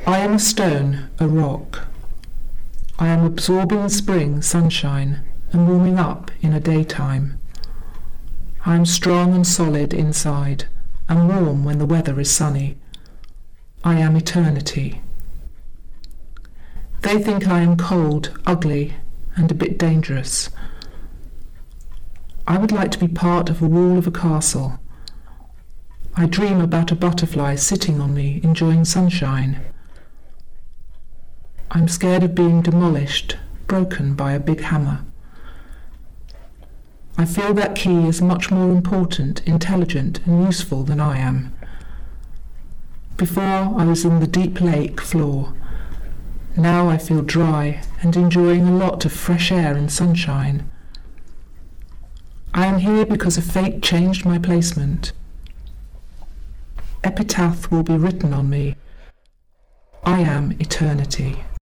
I am a stone, a rock. I am absorbing spring sunshine and warming up in a daytime. I am strong and solid inside and warm when the weather is sunny. I am eternity. They think I am cold, ugly, and a bit dangerous. I would like to be part of a wall of a castle. I dream about a butterfly sitting on me, enjoying sunshine. I'm scared of being demolished, broken by a big hammer. I feel that Key is much more important, intelligent, and useful than I am. Before, I was in the deep lake floor. Now I feel dry and enjoying a lot of fresh air and sunshine. I am here because a fate changed my placement. Epitaph will be written on me. I am eternity.